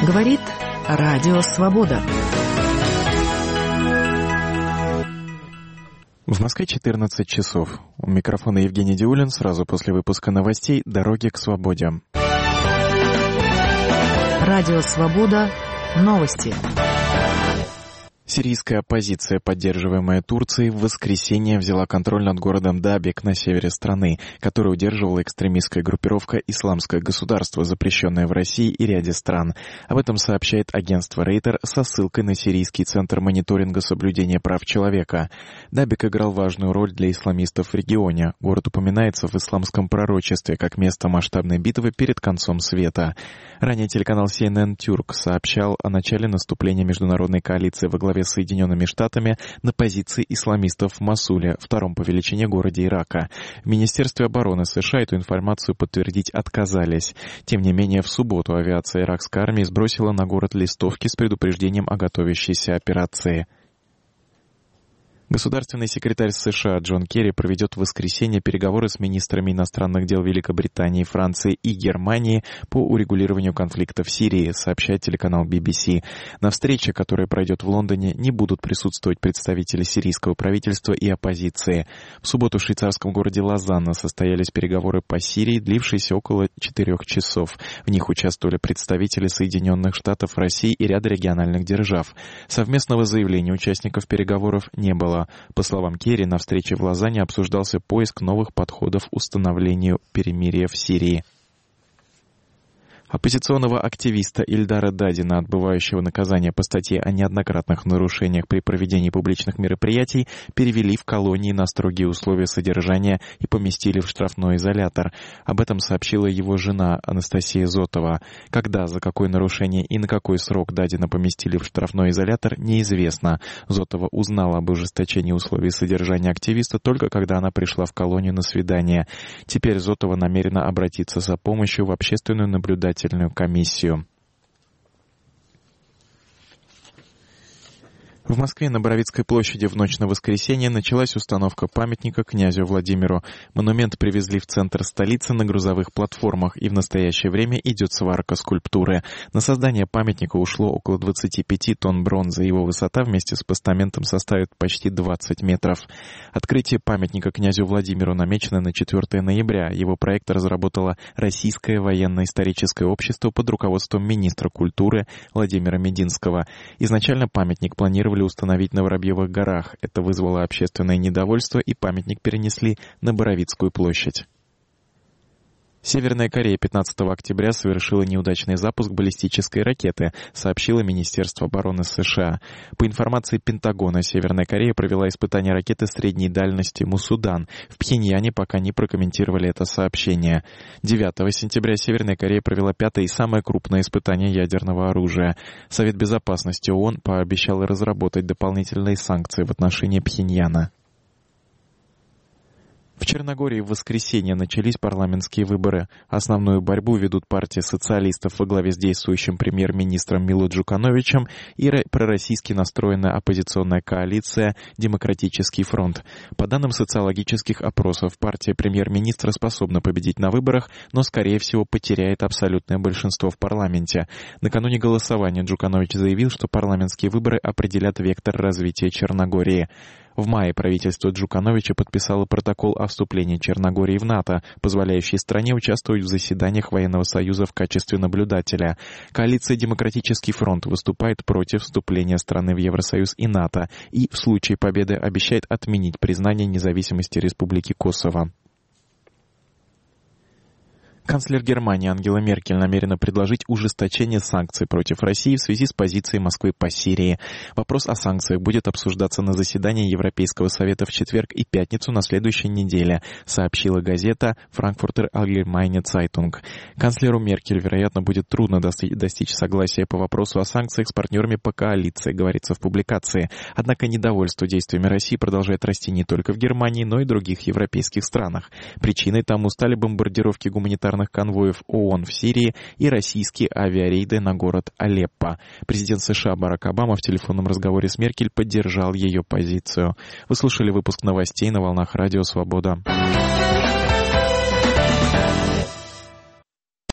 Говорит Радио Свобода. В Москве 14 часов. У микрофона Евгений Диулин. Сразу после выпуска новостей «Дороги к свободе». Радио Свобода. Новости. Сирийская оппозиция, поддерживаемая Турцией, в воскресенье взяла контроль над городом Дабик на севере страны, который удерживала экстремистская группировка «Исламское государство», запрещенное в России и ряде стран. Об этом сообщает агентство Рейтер со ссылкой на Сирийский центр мониторинга соблюдения прав человека. Дабик играл важную роль для исламистов в регионе. Город упоминается в исламском пророчестве как место масштабной битвы перед концом света. Ранее телеканал CNN Turk сообщал о начале наступления международной коалиции во главе с Соединенными Штатами на позиции исламистов в Мосуле, втором по величине городе Ирака. В Министерстве обороны США эту информацию подтвердить отказались. Тем не менее, в субботу авиация иракской армии сбросила на город листовки с предупреждением о готовящейся операции. Государственный секретарь США Джон Керри проведет в воскресенье переговоры с министрами иностранных дел Великобритании, Франции и Германии по урегулированию конфликта в Сирии, сообщает телеканал BBC. На встрече, которая пройдет в Лондоне, не будут присутствовать представители сирийского правительства и оппозиции. В субботу в швейцарском городе Лозанна состоялись переговоры по Сирии, длившиеся около 4 часов. В них участвовали представители Соединенных Штатов, России и ряда региональных держав. Совместного заявления участников переговоров не было. По словам Керри, на встрече в Лозанне обсуждался поиск новых подходов к установлению перемирия в Сирии. Оппозиционного активиста Ильдара Дадина, отбывающего наказание по статье о неоднократных нарушениях при проведении публичных мероприятий, перевели в колонии на строгие условия содержания и поместили в штрафной изолятор. Об этом сообщила его жена Анастасия Зотова. Когда, за какое нарушение и на какой срок Дадина поместили в штрафной изолятор, неизвестно. Зотова узнала об ужесточении условий содержания активиста только когда она пришла в колонию на свидание. Теперь Зотова намерена обратиться за помощью в общественную наблюдательную комиссию. В Москве на Боровицкой площади в ночь на воскресенье началась установка памятника князю Владимиру. Монумент привезли в центр столицы на грузовых платформах, и в настоящее время идет сварка скульптуры. На создание памятника ушло около 25 тонн бронзы. Его высота вместе с постаментом составит почти 20 метров. Открытие памятника князю Владимиру намечено на 4 ноября. Его проект разработало Российское военно-историческое общество под руководством министра культуры Владимира Мединского. Изначально памятник планировали установить на Воробьевых горах. Это вызвало общественное недовольство, и памятник перенесли на Боровицкую площадь. Северная Корея 15 октября совершила неудачный запуск баллистической ракеты, сообщило Министерство обороны США. По информации Пентагона, Северная Корея провела испытание ракеты средней дальности «Мусудан». В Пхеньяне пока не прокомментировали это сообщение. 9 сентября Северная Корея провела 5-е и самое крупное испытание ядерного оружия. Совет безопасности ООН пообещал разработать дополнительные санкции в отношении Пхеньяна. В Черногории в воскресенье начались парламентские выборы. Основную борьбу ведут партия социалистов во главе с действующим премьер-министром Мило Джукановичем и пророссийски настроенная оппозиционная коалиция «Демократический фронт». По данным социологических опросов, партия премьер-министра способна победить на выборах, но, скорее всего, потеряет абсолютное большинство в парламенте. Накануне голосования Джуканович заявил, что парламентские выборы определят вектор развития Черногории. В мае правительство Джукановича подписало протокол о вступлении Черногории в НАТО, позволяющий стране участвовать в заседаниях военного союза в качестве наблюдателя. Коалиция «Демократический фронт» выступает против вступления страны в Евросоюз и НАТО и в случае победы обещает отменить признание независимости Республики Косово. Канцлер Германии Ангела Меркель намерена предложить ужесточение санкций против России в связи с позицией Москвы по Сирии. Вопрос о санкциях будет обсуждаться на заседании Европейского совета в четверг и пятницу на следующей неделе, сообщила газета Frankfurter Allgemeine Zeitung. Канцлеру Меркель, вероятно, будет трудно достичь согласия по вопросу о санкциях с партнерами по коалиции, говорится в публикации. Однако недовольство действиями России продолжает расти не только в Германии, но и в других европейских странах. Причиной тому стали бомбардировки гуманитарных конвоев ООН в Сирии и российские авиарейды на город Алеппо. Президент США Барак Обама в телефонном разговоре с Меркель поддержал ее позицию. Вы слушали выпуск новостей на волнах Радио Свобода.